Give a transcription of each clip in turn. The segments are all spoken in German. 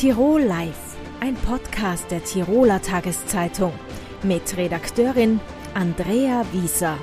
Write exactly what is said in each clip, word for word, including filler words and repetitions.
Tirol Live, ein Podcast der Tiroler Tageszeitung mit Redakteurin Andrea Wieser.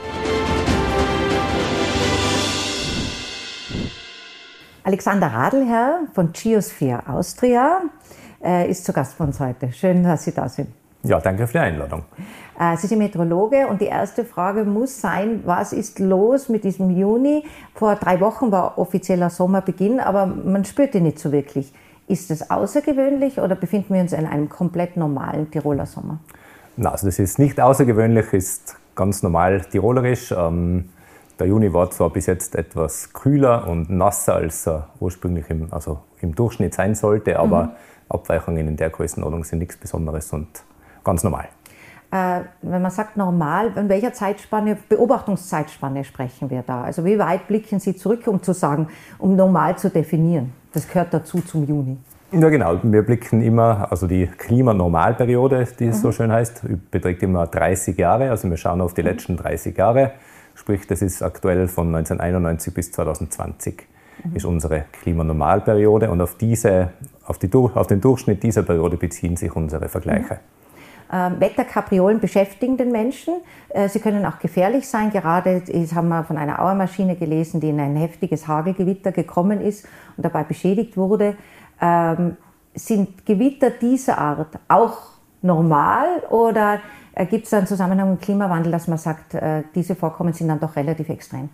Alexander Radlherr von Geosphere Austria äh, ist zu Gast bei uns heute. Schön, dass Sie da sind. Ja, danke für die Einladung. Äh, Sie sind Meteorologe und die erste Frage muss sein, was ist los mit diesem Juni? Vor drei Wochen war offizieller Sommerbeginn, aber man spürt ihn nicht so wirklich. Ist das außergewöhnlich oder befinden wir uns in einem komplett normalen Tiroler Sommer? Na, also das ist nicht außergewöhnlich, ist ganz normal tirolerisch. Ähm, der Juni war zwar bis jetzt etwas kühler und nasser, als er ursprünglich im, also im Durchschnitt sein sollte, aber mhm. Abweichungen in der Größenordnung sind nichts Besonderes und ganz normal. Äh, wenn man sagt normal, in welcher Zeitspanne, Beobachtungszeitspanne sprechen wir da? Also wie weit blicken Sie zurück, um zu sagen, um normal zu definieren? Das gehört dazu zum Juni. Ja genau, wir blicken immer, also die Klimanormalperiode, die es mhm. so schön heißt, beträgt immer dreißig Jahre, also wir schauen auf die mhm. letzten dreißig Jahre, sprich das ist aktuell von neunzehnhunderteinundneunzig bis zweitausendzwanzig mhm. ist unsere Klimanormalperiode und auf, diese, auf, die, auf den Durchschnitt dieser Periode beziehen sich unsere Vergleiche. Mhm. Ähm, Wetterkapriolen beschäftigen den Menschen. Äh, sie können auch gefährlich sein. Gerade haben wir von einer Auermaschine gelesen, die in ein heftiges Hagelgewitter gekommen ist und dabei beschädigt wurde. Ähm, sind Gewitter dieser Art auch normal oder äh, gibt es einen Zusammenhang mit dem Klimawandel, dass man sagt, äh, diese Vorkommen sind dann doch relativ extrem?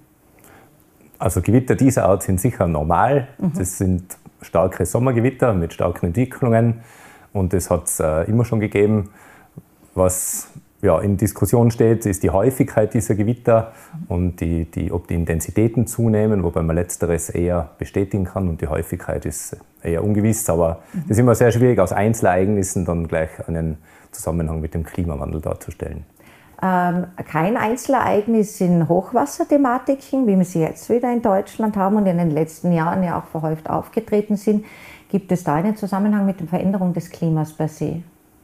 Also Gewitter dieser Art sind sicher normal. Mhm. Das sind starke Sommergewitter mit starken Entwicklungen und das hat es äh, immer schon gegeben. Was ja, in Diskussion steht, ist die Häufigkeit dieser Gewitter und die, die, ob die Intensitäten zunehmen, wobei man Letzteres eher bestätigen kann und die Häufigkeit ist eher ungewiss. Aber es ist immer sehr schwierig, aus Einzelereignissen dann gleich einen Zusammenhang mit dem Klimawandel darzustellen. Ähm, kein Einzelereignis sind Hochwasserthematiken, wie wir sie jetzt wieder in Deutschland haben und in den letzten Jahren ja auch verhäuft aufgetreten sind. Gibt es da einen Zusammenhang mit der Veränderung des Klimas per se?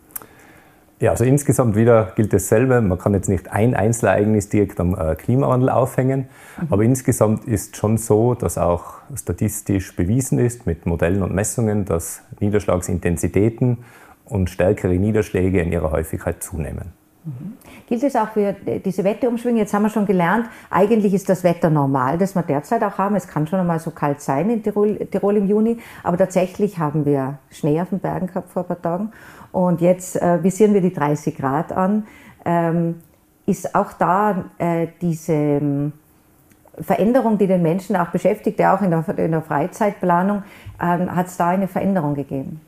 Ja, also insgesamt wieder gilt dasselbe. Man kann jetzt nicht ein Einzelereignis direkt am Klimawandel aufhängen, mhm. aber insgesamt ist schon so, dass auch statistisch bewiesen ist mit Modellen und Messungen, dass Niederschlagsintensitäten und stärkere Niederschläge in ihrer Häufigkeit zunehmen. Mhm. Gilt es auch für diese Wetterumschwünge? Jetzt haben wir schon gelernt, eigentlich ist das Wetter normal, das wir derzeit auch haben. Es kann schon einmal so kalt sein in Tirol, Tirol im Juni, aber tatsächlich haben wir Schnee auf den Bergen gehabt vor ein paar Tagen. Und jetzt äh, visieren wir die dreißig Grad an. Ähm, ist auch da äh, diese ähm, Veränderung, die den Menschen auch beschäftigt, ja auch in der, in der Freizeitplanung, ähm, hat es da eine Veränderung gegeben?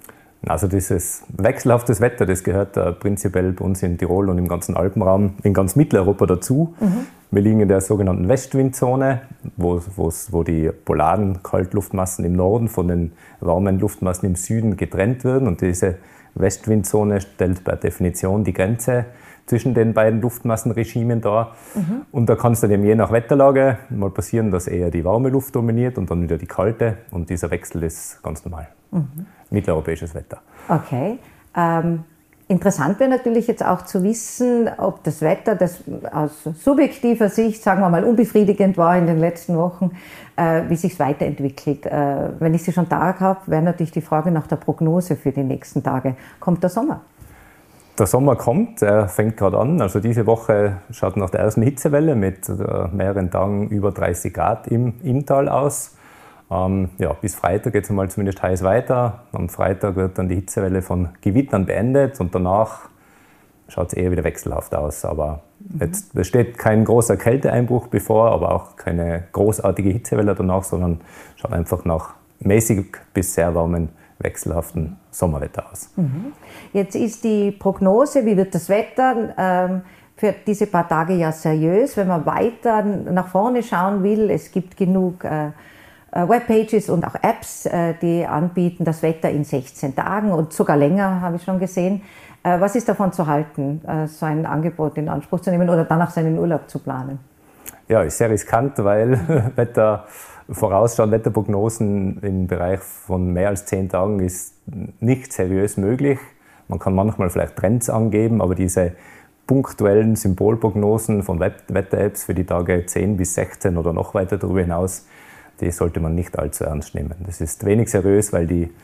Also dieses wechselhaftes Wetter, das gehört äh, prinzipiell bei uns in Tirol und im ganzen Alpenraum, in ganz Mitteleuropa dazu. Mhm. Wir liegen in der sogenannten Westwindzone, wo, wo die polaren Kaltluftmassen im Norden von den warmen Luftmassen im Süden getrennt werden. Und diese Westwindzone stellt per Definition die Grenze zwischen den beiden Luftmassenregimen dar. Mhm. Und da kann es dann eben je nach Wetterlage mal passieren, dass eher die warme Luft dominiert und dann wieder die kalte. Und dieser Wechsel ist ganz normal. Mhm. Mitteleuropäisches Wetter. Okay. Ähm, interessant wäre natürlich jetzt auch zu wissen, ob das Wetter, das aus subjektiver Sicht, sagen wir mal, unbefriedigend war in den letzten Wochen, äh, wie sich es weiterentwickelt. Äh, wenn ich Sie schon da habe, wäre natürlich die Frage nach der Prognose für die nächsten Tage. Kommt der Sommer? Der Sommer kommt, er fängt gerade an. Also diese Woche schaut nach der ersten Hitzewelle mit äh, mehreren Tagen über dreißig Grad im Inntal aus. Ähm, ja, bis Freitag geht es mal zumindest heiß weiter. Am Freitag wird dann die Hitzewelle von Gewittern beendet und danach schaut es eher wieder wechselhaft aus. Aber mhm. jetzt, es steht kein großer Kälteeinbruch bevor, aber auch keine großartige Hitzewelle danach, sondern schaut einfach nach mäßig bis sehr warmen, wechselhaften Sommerwetter aus. Mhm. Jetzt ist die Prognose, wie wird das Wetter, ähm, für diese paar Tage ja seriös. Wenn man weiter nach vorne schauen will, es gibt genug äh, Webpages und auch Apps, die anbieten das Wetter in sechzehn Tagen und sogar länger, habe ich schon gesehen. Was ist davon zu halten, so ein Angebot in Anspruch zu nehmen oder danach seinen Urlaub zu planen? Ja, ist sehr riskant, weil Wettervorausschauen, Wetterprognosen im Bereich von mehr als zehn Tagen ist nicht seriös möglich. Man kann manchmal vielleicht Trends angeben, aber diese punktuellen Symbolprognosen von Wetter-Apps für die Tage zehn bis sechzehn oder noch weiter darüber hinaus, die sollte man nicht allzu ernst nehmen. Das ist wenig seriös, weil die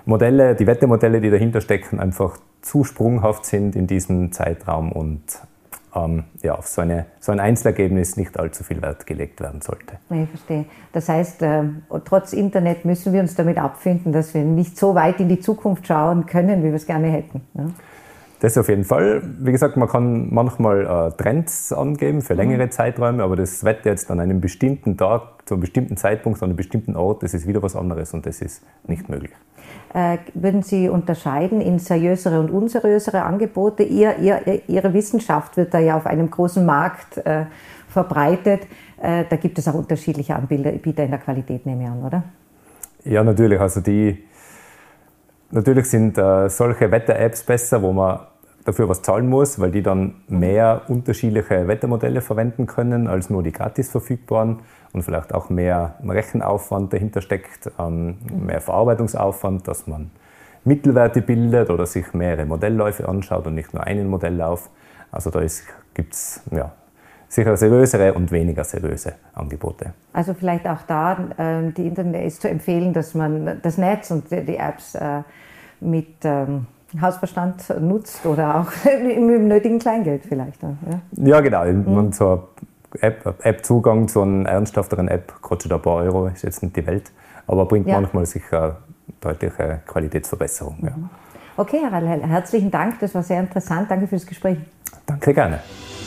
Modelle, die Wettermodelle, die dahinter stecken, einfach zu sprunghaft sind in diesem Zeitraum und ähm, ja, auf so, eine, so ein Einzelergebnis nicht allzu viel Wert gelegt werden sollte. Ich verstehe. Das heißt, äh, trotz Internet müssen wir uns damit abfinden, dass wir nicht so weit in die Zukunft schauen können, wie wir es gerne hätten. Ja? Das auf jeden Fall. Wie gesagt, man kann manchmal äh, Trends angeben für längere mhm. Zeiträume, aber das Wetter jetzt an einem bestimmten Tag, zu einem bestimmten Zeitpunkt, an einem bestimmten Ort, das ist wieder was anderes und das ist nicht möglich. Äh, würden Sie unterscheiden in seriösere und unseriösere Angebote? Ihr, ihr, Ihre Wissenschaft wird da ja auf einem großen Markt äh, verbreitet. Äh, da gibt es auch unterschiedliche Anbieter in der Qualität, nehme ich an, oder? Ja, natürlich. Also die, natürlich sind äh, solche Wetter-Apps besser, wo man dafür was zahlen muss, weil die dann mehr unterschiedliche Wettermodelle verwenden können als nur die gratis verfügbaren und vielleicht auch mehr Rechenaufwand dahinter steckt, ähm, mehr Verarbeitungsaufwand, dass man Mittelwerte bildet oder sich mehrere Modellläufe anschaut und nicht nur einen Modelllauf. Also da gibt es ja, sicher seriösere und weniger seriöse Angebote. Also vielleicht auch da äh, die Internet ist zu empfehlen, dass man das Netz und die, die Apps äh, mit ähm Hausverstand nutzt oder auch mit dem nötigen Kleingeld vielleicht. Ja, ja genau. Mhm. So App, App-Zugang zu einer ernsthafteren App kostet ein paar Euro, ist jetzt nicht die Welt, aber bringt ja. manchmal sicher deutliche Qualitätsverbesserung. Mhm. Ja. Okay, Harald, herzlichen Dank, das war sehr interessant. Danke für das Gespräch. Danke, gerne.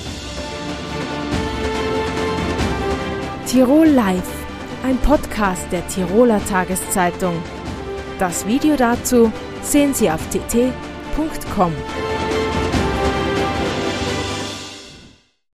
Tirol Live, ein Podcast der Tiroler Tageszeitung. Das Video dazu sehen Sie auf t t punkt com.